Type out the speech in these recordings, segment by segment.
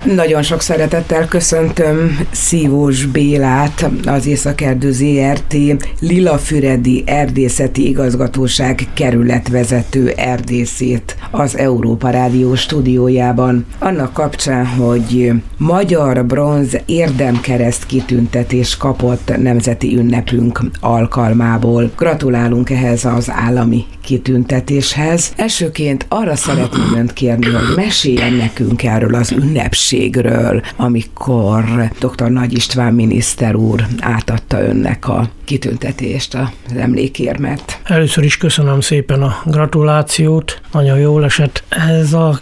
Nagyon sok szeretettel köszöntöm Szívós Bélát, az Észak-Erdő Zrt. Lilafüredi Erdészeti Igazgatóság kerületvezető erdészét az Európa Rádió stúdiójában. Annak kapcsán, hogy magyar bronz érdemkereszt kitüntetés kapott nemzeti ünnepünk alkalmából. Gratulálunk ehhez az állami kitüntetéshez. Elsőként arra szeretném önt kérni, hogy meséljen nekünk erről az ünnepségről, amikor dr. Nagy István miniszter úr átadta önnek a kitüntetést, az emlékérmet. Először is köszönöm szépen a gratulációt, nagyon jól esett. Ez a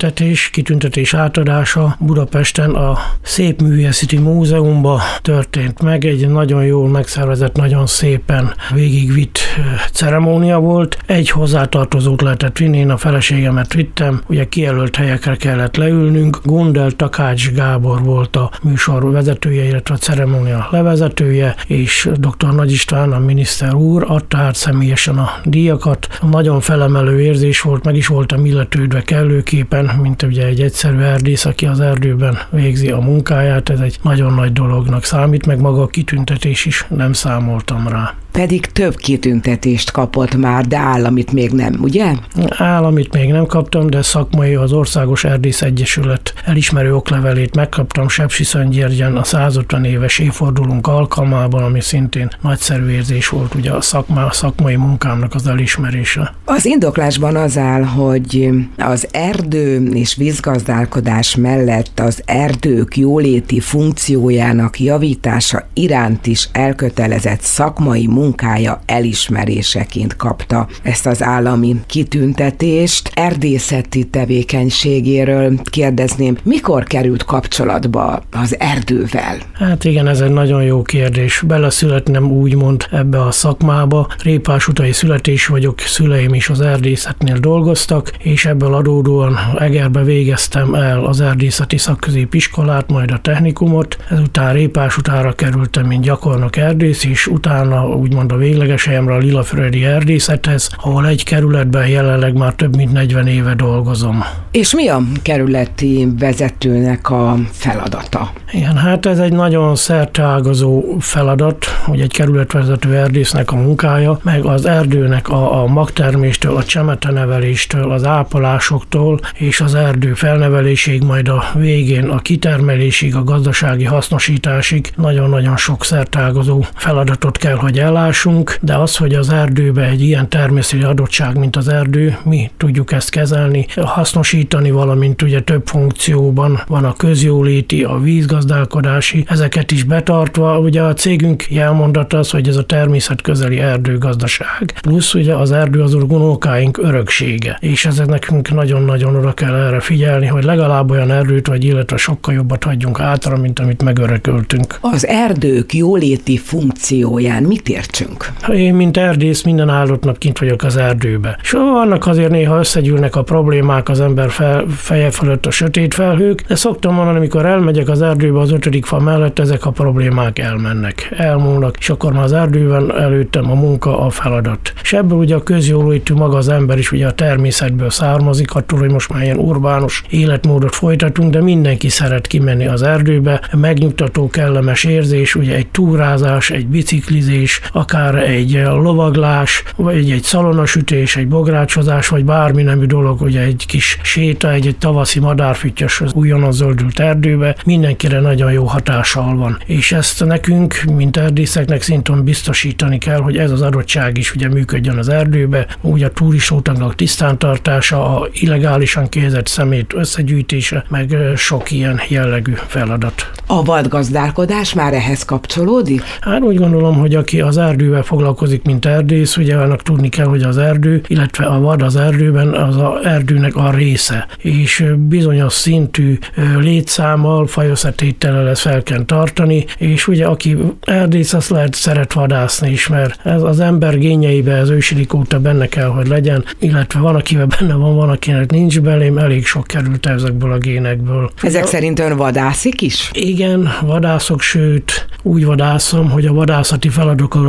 kitüntetés átadása Budapesten a Szépművészeti Múzeumban történt meg. Egy nagyon jól megszervezett, nagyon szépen végigvitt ceremónia volt. Egy hozzátartozót lehetett vinni, én a feleségemet vittem, ugye kijelölt helyekre kellett leülnünk. Gundel Takács Gábor volt a műsor vezetője, illetve a ceremónia levezetője, és dr. Nagy István, a miniszter úr adta át személyesen a díjakat. Nagyon felemelő érzés volt, meg is voltam illetődve kellőképpen, mint ugye egy egyszerű erdész, aki az erdőben végzi a munkáját. Ez egy nagyon nagy dolognak számít, meg maga a kitüntetés is, nem számoltam rá. Pedig több kitüntetést kapott már, de államit még nem, ugye? Államit még nem kaptam, de szakmai az Országos Erdész Egyesület elismerő oklevelét megkaptam Sepsiszentgyörgyen a 150 éves évfordulónk alkalmában, ami szintén nagyszerű érzés volt, ugye a szakmai munkámnak az elismerése. Az indoklásban az áll, hogy az erdő és vízgazdálkodás mellett az erdők jóléti funkciójának javítása iránt is elkötelezett szakmai munkája elismeréseként kapta ezt az állami kitüntetést. Erdészeti tevékenységéről kérdezném, mikor került kapcsolatba az erdővel? Hát igen, ez egy nagyon jó kérdés. Beleszületnem úgymond ebbe a szakmába. Répásutai születés vagyok, szüleim is az erdészetnél dolgoztak, és ebből adódóan Egerbe végeztem el az erdészeti szakközépiskolát, majd a technikumot. Ezután Répásutára kerültem, mint gyakornok erdész, és utána úgymond a végleges helyemre a Lilafüredi Erdészethez, ahol egy kerületben jelenleg már több mint 40 éve dolgozom. És mi a kerületi vezetőnek a feladata? Igen, hát ez egy nagyon szerteágazó feladat, hogy egy kerületvezető erdésznek a munkája, meg az erdőnek a magterméstől, a csemeteneveléstől, az ápolásoktól és az erdő felnevelésig, majd a végén a kitermelésig, a gazdasági hasznosításig nagyon-nagyon sok szerteágazó feladatot kell, hogy ellássunk, de az, hogy az erdőbe egy ilyen természeti adottság, mint az erdő, mi tudjuk ezt kezelni, hasznosítani, valamint ugye több funkcióban van a közjóléti, a vízgazdálkodási, ezeket is betartva. Ugye a cégünk jelmondata az, hogy ez a természetközeli erdőgazdaság. Plusz ugye az erdő az unokkáink öröksége, és ezek nekünk nagyon-nagyon oda kell erre figyelni, hogy legalább olyan erdőt, vagy illetve sokkal jobbat hagyjunk hátra, mint amit megörököltünk. Az erdők jóléti funkcióján mit értsünk? Én, mint erdész, minden áldott nap kint vagyok az erdőbe. És annak azért néha összegyűlnek a problémák az ember feje fölött a sötét felhők, de szoktam mondani, amikor elmegyek az erdőbe az 5. fa mellett, ezek a problémák elmennek, elmúlnak, és akkor már az erdőben előttem a munka, a feladat. És ebből ugye a közjólétű maga az ember is ugye a természetből származik, attól, hogy most már ilyen urbánus életmódot folytatunk, de mindenki szeret kimenni az erdőbe, megnyugtató, kellemes érzés, ugye egy túrázás, egy biciklizés, akár egy lovaglás, vagy egy szalonasütés, egy bográcsozás, vagy bármi nemű dolog, ugye egy kis séta, egy tavaszi madárfüttyös az újonnan zöldült erdőbe, mindenkire nagyon jó hatással van. És ezt nekünk, mint erdészeknek szintén biztosítani kell, hogy ez az adottság is ugye működjön az erdőbe, úgy a turistóutaknak tisztántartása, a illegálisan kihelyezett szemét összegyűjtése, meg sok ilyen jellegű feladat. A vadgazdálkodás már ehhez kapcsolódik? Hát úgy gondolom, hogy aki az erdővel foglalkozik, mint erdész, ugye annak tudni kell, hogy az erdő, illetve a vad az erdőben az az erdőnek a része, és bizonyos szintű létszámmal, fajoszatétellel ezt fel kell tartani, és ugye aki erdész, azt lehet szeret vadászni is, mert ez az ember génjeibe, az ősidők óta benne kell, hogy legyen, illetve van, akivel benne van, akinek nincs belém, elég sok került ezekből a génekből. Ezek szerint ön vadászik is? Igen, vadászok, sőt, úgy vadászom, hogy a vadászati feladatokat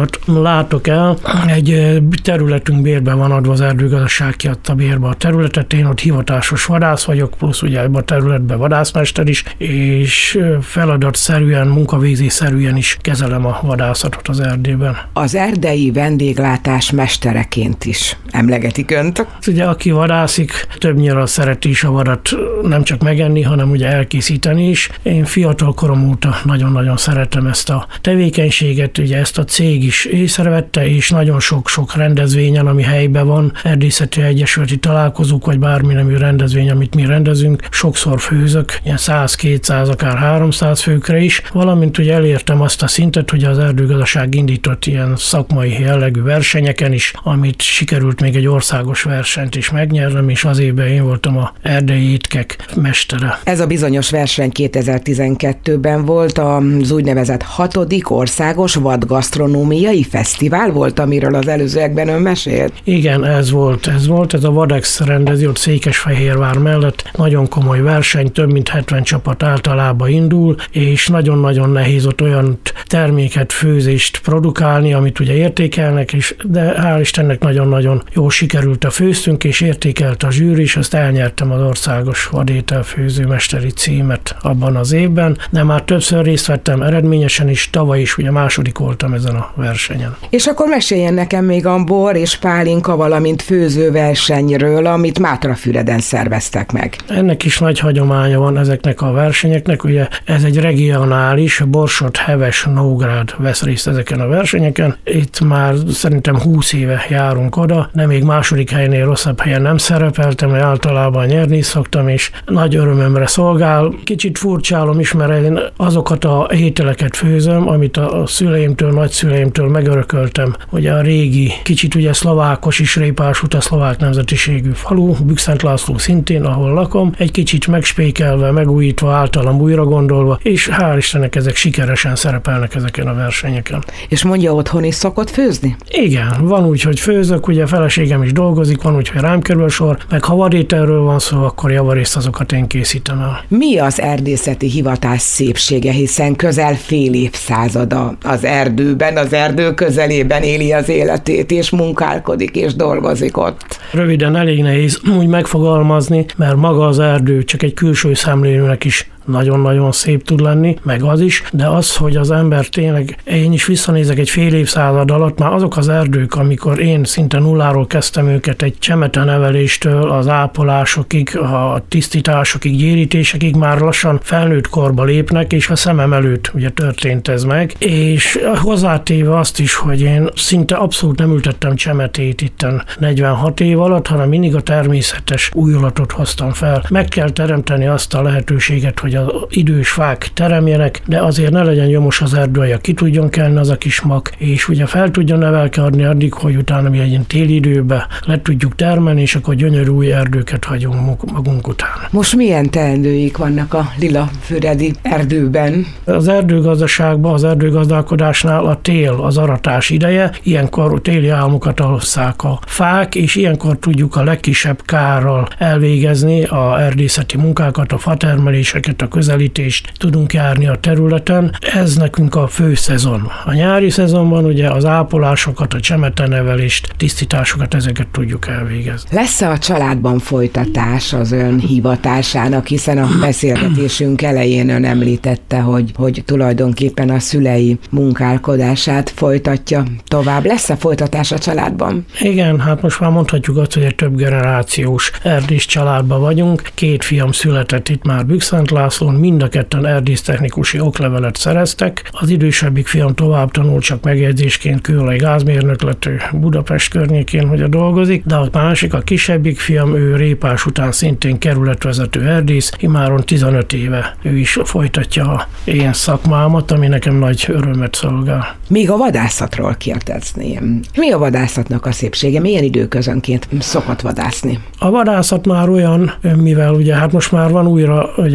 dolgot látok el. Egy területünk bérbe van adva, az erdőgazdaság kiadta bérbe a területet, én ott hivatásos vadász vagyok, plusz ugye ebben a területben vadászmester is, és feladatszerűen, munkavégzésszerűen is kezelem a vadászatot az erdőben. Az erdei vendéglátás mestereként is emlegetik önt. Ugye aki vadászik, többnyire szereti is a vadat nem csak megenni, hanem ugye elkészíteni is. Én fiatal korom óta nagyon-nagyon szeretem ezt a tevékenységet, ugye ezt a cég is észrevette, és nagyon sok rendezvényen, ami helyben van, erdészeti egyesületi találkozók, vagy bármi nemű rendezvény, amit mi rendezünk, sokszor főzök, ilyen 100-200, akár 300 főkre is, valamint ugye elértem azt a szintet, hogy az erdőgazdaság indított ilyen szakmai jellegű versenyeken is, amit sikerült még egy országos versenyt is megnyernem, és az évben én voltam a erdei étkek mestere. Ez a bizonyos verseny 2012-ben volt, az úgynevezett 6. országos vadgasztronómiai fesztivál volt, amiről az előzőekben ön mesélt? Igen, ez volt. Ez a Vadex rendezi ott Székesfehérvár mellett. Nagyon komoly verseny, több mint 70 csapat általában indul, és nagyon-nagyon nehéz ott olyan terméket, főzést produkálni, amit ugye értékelnek is, de hál' Istennek nagyon-nagyon jól sikerült a főztünk, és értékelt a zsűri, és azt elnyertem az országos vadételfőzőmesteri címet abban az évben, de már többször részt vettem eredményesen is, tavaly is ugye második voltam ezen a versenyen. És akkor meséljen nekem még a bor és pálinka, valamint főzőversenyről, amit Mátrafüreden szerveztek meg. Ennek is nagy hagyománya van ezeknek a versenyeknek, ugye ez egy regionális, Borsod, Heves, Nógrád vesz részt ezeken a versenyeken. Itt már szerintem 20 éve járunk oda, de még második helynél rosszabb helyen nem szerepeltem, mert általában nyerni szoktam, és nagy örömömre szolgál. Kicsit furcsálom is, mert én azokat a ételeket főzöm, amit a szüleimtől, nagyszüleimtől megörököltem. Ugye a régi, kicsit ugye szlovákos is Répásút, a szlovák nemzetiségű falu, Bükszentlászló szintén, ahol lakom, egy kicsit megspékelve, megújítva, általam újra gondolva, és hál' Istennek ezek sikeresen szerepelnek ezeken a versenyeken. És mondja, otthon is szokott főzni? Igen, van úgy, hogy főzök, ugye a feleségem is dolgozik, van úgy, hogy rám kerül sor, meg ha vadételről van szó, akkor javarészt azokat én készítem el. Mi az erdészeti hivatás szépsége, hiszen közel fél évszázada az erdőben, az erdő közelében éli az életét, és munkálkodik, és dolgozik ott? Röviden elég nehéz úgy megfogalmazni, mert maga az erdő csak egy külső szemlélőnek is nagyon-nagyon szép tud lenni, meg az is, de az, hogy az ember tényleg, én is visszanézek egy fél évszázad alatt, már azok az erdők, amikor én szinte nulláról kezdtem őket, egy csemeteneveléstől az ápolásokig, a tisztításokig, gyérítésekig már lassan felnőtt korba lépnek, és a szemem előtt ugye történt ez meg, és hozzátéve azt is, hogy én szinte abszolút nem ültettem csemetét itten 46 év alatt, hanem mindig a természetes újulatot hoztam fel. Meg kell teremteni azt a lehetőséget, hogy az idős fák teremjenek, de azért ne legyen gyomos az erdő, ki tudjon kelni az a kis mag, és ugye fel tudjon nevelkedni addig, hogy utána mi egy téli időben le tudjuk termelni, és akkor gyönyörű új erdőket hagyunk magunk után. Most milyen teendőik vannak a Lilafüredi erdőben? Az erdőgazdaságban, az erdőgazdálkodásnál a tél, az aratás ideje, ilyenkor téli álmokat alasszák a fák, és ilyenkor tudjuk a legkisebb kárral elvégezni a erdészeti munkákat, a fatermeléseket, a közelítést tudunk járni a területen. Ez nekünk a fő szezon. A nyári szezonban ugye az ápolásokat, a csemetenevelést, tisztításokat, ezeket tudjuk elvégezni. Lesz-e a családban folytatás az ön hivatásának, hiszen a beszélgetésünk elején ön említette, hogy tulajdonképpen a szülei munkálkodását folytatja tovább. Lesz-e folytatás a családban? Igen, hát most már mondhatjuk azt, hogy egy több generációs erdész családban vagyunk. 2 fiam született itt már Bükszentlászlón, mind a ketten erdésztechnikusi oklevelet szereztek. Az idősebbik fiam tovább tanult, csak megjegyzésként kőolaj gázmérnök lett, ő Budapest környékén, hogy dolgozik, de a másik, a kisebbik fiam, ő Répás után szintén kerületvezető erdész, imáron 15 éve ő is folytatja a én szakmámat, ami nekem nagy örömet szolgál. Még a vadászatról kérdezném. Mi a vadászatnak a szépsége? Milyen időközönként szokott vadászni? A vadászat már olyan, mivel ugye hát most már van újra ugye farkas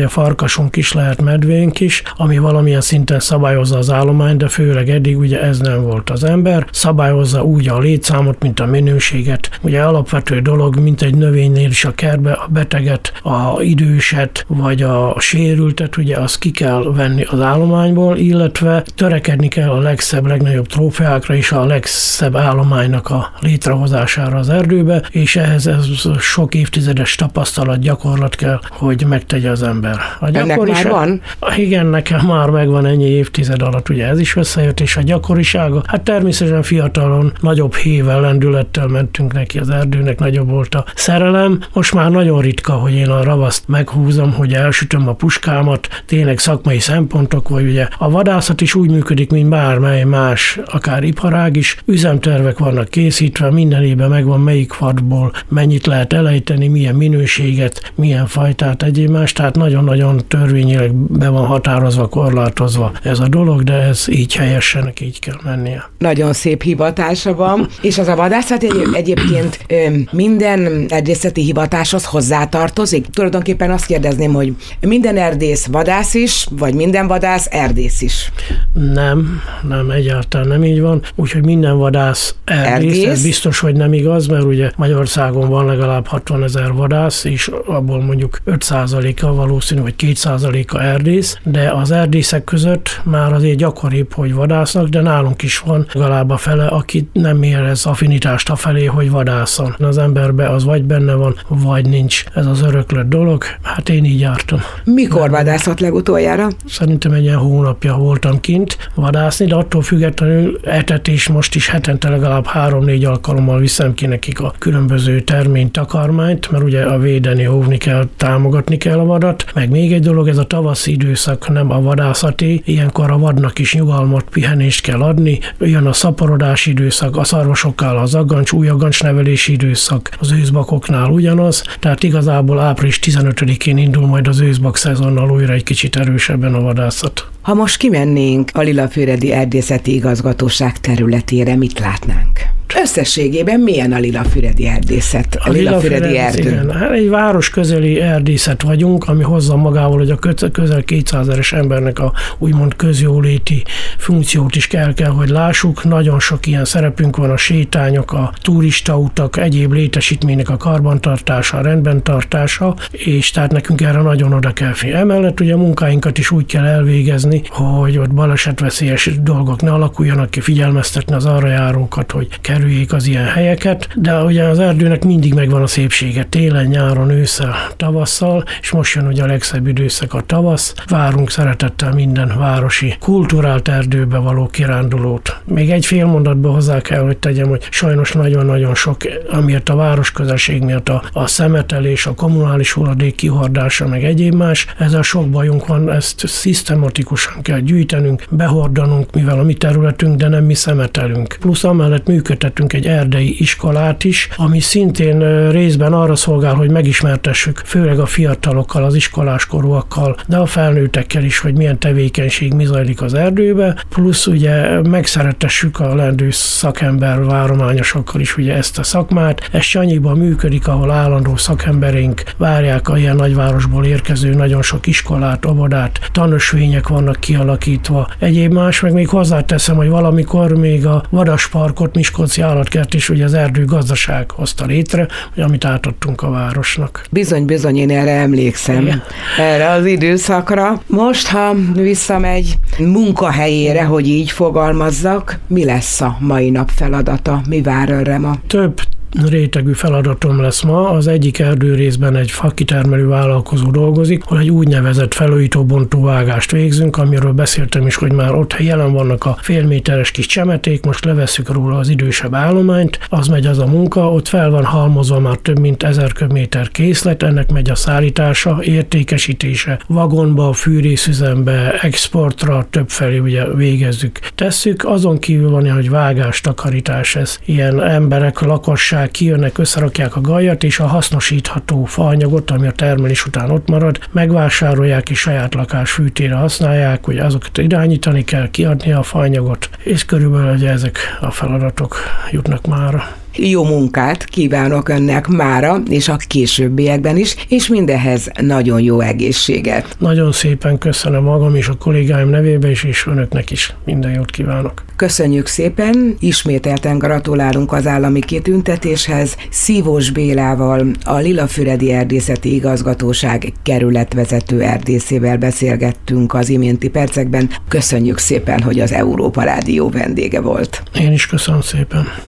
farkasunk is, lehet medvénk is, ami valamilyen szinten szabályozza az állományt, de főleg eddig ugye ez nem volt. Az ember szabályozza úgy a létszámot, mint a minőséget. Ugye alapvető dolog, mint egy növénynél is a kertbe, a beteget, a időset, vagy a sérültet, ugye azt ki kell venni az állományból, illetve törekedni kell a legszebb, legnagyobb trófeákra és a legszebb állománynak a létrehozására az erdőbe, és ehhez ez sok évtizedes tapasztalat, gyakorlat kell, hogy megtegye az ember. Ennek már van? Igen, nekem már megvan ennyi évtized alatt, ugye ez is összejött, és a gyakorisága, hát természetesen fiatalon nagyobb hével, lendülettel mentünk neki az erdőnek, nagyobb volt a szerelem. Most már nagyon ritka, hogy én a ravaszt meghúzom, hogy elsütöm a puskámat, tényleg szakmai szempontok, vagy ugye a vadászat is úgy működik, mint bármely más, akár iparág is. Üzemtervek vannak készítve, minden évben megvan melyik vadból mennyit lehet elejteni, milyen minőséget, milyen fajtát, egyéb más, tehát nagyon-nagyon törvényileg be van határozva, korlátozva ez a dolog, de ez így helyesen, így kell mennie. Nagyon szép hivatása van, és az a vadászat egyébként minden erdészeti hivatáshoz hozzátartozik. Tulajdonképpen azt kérdezném, hogy minden erdész vadász is, vagy minden vadász erdész is? Nem, egyáltalán nem így van. Úgyhogy minden vadász erdész. Ez biztos, hogy nem igaz, mert ugye Magyarországon van legalább 60 000 vadász, és abból mondjuk 5%-a valószínű, vagy 2%-a erdész, de az erdészek között már azért gyakoribb, hogy vadásznak, de nálunk is van legalább a fele, aki nem érez affinitást afelé, hogy vadászon. Az emberbe az vagy benne van, vagy nincs. Ez az öröklött dolog. Hát én így jártam. Mikor vadászott legutoljára? Szerintem egy ilyen hónapja voltam kint vadászni, de attól függetlenül etetés most is hetente legalább 3-4 alkalommal viszem ki nekik a különböző terménytakarmányt, mert ugye a védeni, óvni kell, támogatni kell a vadat. Meg még egy dolog, ez a tavaszi időszak, nem a vadászati. Ilyenkor a vadnak is nyugalmat, pihenést kell adni. Jön a szaporodási időszak, a szarvasokkal az aggancs, új aggancsnevelési időszak, az őszbakoknál ugyanaz. Tehát igazából április 15-én indul majd az őszbak szezonnal újra egy kicsit erősebben a vadászat. Ha most kimennénk a Lilafüredi Erdészeti Igazgatóság területére, mit látnánk? Összességében milyen a lilafüredi erdészet, a lilafüredi erdő? Igen, egy város közeli erdészet vagyunk, ami hozza magával, hogy a közel 200 000 embernek a úgymond közjóléti funkciót is kell, hogy lássuk. Nagyon sok ilyen szerepünk van, a sétányok, a turistautak, egyéb létesítménynek a karbantartása, a rendben tartása, és tehát nekünk erre nagyon oda kell figyelni. Emellett ugye a munkáinkat is úgy kell elvégezni, hogy ott balesetveszélyes dolgok ne alakuljanak ki, figyelmeztetni az arra járókat, hogy kerüljék az ilyen helyeket, de ugye az erdőnek mindig megvan a szépsége, télen, nyáron, ősszel, tavasszal, és most jön ugye a legszebb időszak a tavasz. Várunk szeretettel minden városi kulturált erdőbe való kirándulót. Még egy fél mondatba hozzá kell, hogy tegyem, hogy sajnos nagyon-nagyon sok, amiért a város közelség miatt a szemetelés, a kommunális hulladék kihordása, meg egyéb más, ezzel sok bajunk van, ezt szisztematikusan kell gyűjtenünk, behordanunk, mivel a mi területünk, de nem mi szemetelünk. Plusz amellett működtetünk egy erdei iskolát is, ami szintén részben arra szolgál, hogy megismertessük főleg a fiatalokkal, az iskoláskorúakkal, de a felnőttekkel is, hogy milyen tevékenység mi zajlik az erdőbe, plusz ugye megszeretessük a leendő szakember várományosokkal is ugye ezt a szakmát. Ez Sanyiban működik, ahol állandó szakembereink várják a ilyen nagyvárosból érkező nagyon sok iskolát, óvodát, tanösvények vannak kialakítva. Egyéb más, meg még hozzáteszem, hogy valamikor még a Vadasparkot, Miskolci állatkert is ugye az erdőgazdaság hozta létre, amit átadtunk a városnak. Bizony, én erre emlékszem. Igen. Erre az időszakra. Most, ha visszamegy munkahelyére, hogy így fogalmazzak, mi lesz a mai nap feladata? Mi vár önre ma? Több rétegű feladatom lesz ma. Az egyik erdőrészben egy fakitermelő vállalkozó dolgozik, hogy egy úgynevezett felújító-bontó vágást végzünk, amiről beszéltem is, hogy már ott jelen vannak a félméteres kis csemeték, most levesszük róla az idősebb állományt, az megy az a munka, ott fel van halmozva már több mint 1000 köbméter készlet, ennek megy a szállítása, értékesítése, vagonba, fűrészüzembe, exportra, többfelé ugye végezzük. Tesszük, azon kívül van, hogy vágás, takarítás, ez ilyen emberek, lakosság kijönnek, összerakják a gajat, és a hasznosítható faanyagot, ami a termelés után ott marad, megvásárolják és saját lakásfűtére használják, hogy azokat irányítani kell, kiadni a faanyagot, és körülbelül ugye ezek a feladatok jutnak mára. Jó munkát kívánok önnek mára, és a későbbiekben is, és mindehhez nagyon jó egészséget. Nagyon szépen köszönöm magam és a kollégáim nevében is, és önöknek is. Minden jót kívánok. Köszönjük szépen, ismételten gratulálunk az állami kitüntetéshez. Szívós Bélával, a Lilafüredi Erdészeti Igazgatóság kerületvezető erdészével beszélgettünk az iménti percekben. Köszönjük szépen, hogy az Európa Rádió vendége volt. Én is köszönöm szépen.